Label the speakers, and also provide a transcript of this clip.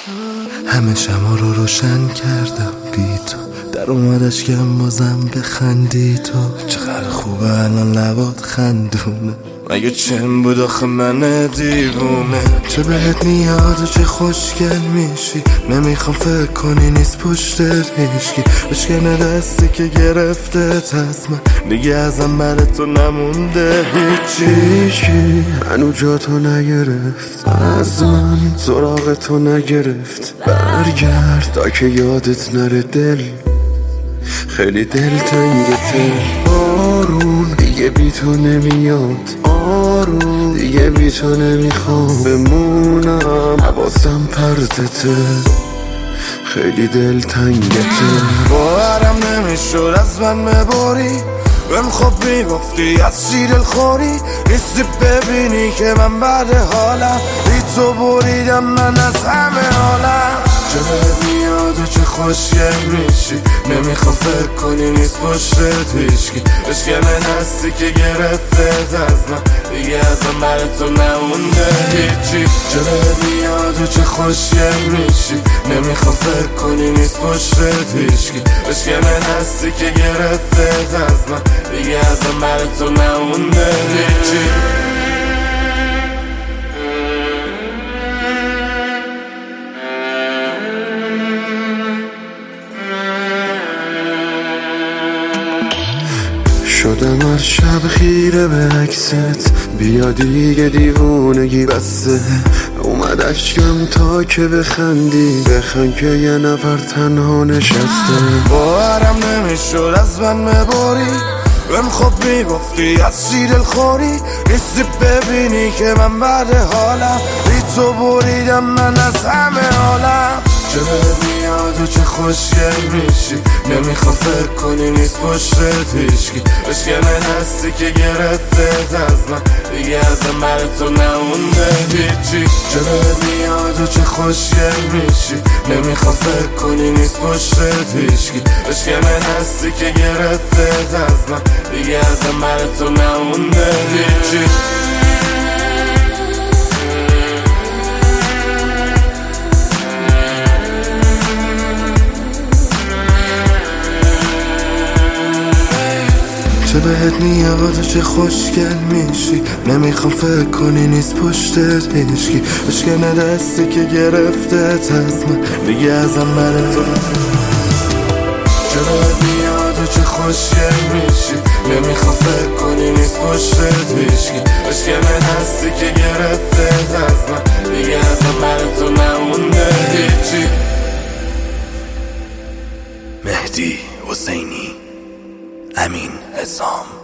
Speaker 1: همه شما رو روشن کردم بی تو، در اومدش کم بازم بخندی تو. چقدر خوبه الان لبات خندونه، مگه چم بود آخه من دیوونه. چه بهت میاد و چه خوشگل میشی، نمیخوام فکر کنی نیست پشتت هیچکی. بشکنه دستی که گرفته از من، دیگه ازم برای تو نمونده هیچی. منو جا تو نگرفت، از من سراغ تو نگرفت. برگرد تا که یادت نره دل، خیلی دل تنگته. آروم دیگه بی تو نمیاد، آروم دیگه بی تو نمیخوام بمونم. حواسم پرتته، خیلی دل تنگته. باورم نمیشد از من ببری، بهم خب میگفتی از چی دل خوری. نیستی ببینی که من بعد حالم، بی تو بریدم من از همه حالم. چه بهت میاد و چه خوشگل میشی، نمیخوام فکر کنی نیست پشتت هیچکی. بشکنه دستی که گرفته از من، دیگه ازم برای تو نمونده هیچی. چه بهت میاد و چه خوشگل میشی، نمیخوام فکر کنی نیست پشتت هیچکی. بشکنه دستی که گرفته از من، دیگه ازم برای تو نمونده هیچی. شدم هر شب خیره به عکست، بیا دیگه دیوونگی بسته. اومد اشکم تا که بخندی، بخند که یه نفر تنها نشسته. باورم نمیشد از من ببری، بهم خب میگفتی از چی دل خوری. نیستی ببینی که من بعد حالم، بی تو بریدم من از همه حالم. چه بهت میاد و چه خوشگل میشی، نمیخوام فکر کنی نیست پشتت هیچکی. بشکنه دستی که گرفته از من، دیگه ازم برای تو نمونده هیچی. چه بهت میاد و چه خوشگل میشی، نمیخوام فکر کنی نیست پشتت هیچکی. بشکنه دستی که گرفته از من، دیگه ازم برای تو نمونده هیچی. چه بهت میاد و چه خوشگل میشی، نمیخوام فکر کنی نیست پشتت هیچکی. بشکنه دستی که گرفته از من، دیگه ازم برای تو. چه بهت میاد و چه خوشگل میشی، نمیخوام فکر کنی نیست پشتت هیچکی. بشکنه دستی که گرفته از من، دیگه ازم برای تو نمونده هیچی. مهدی حسینی، امین حسام.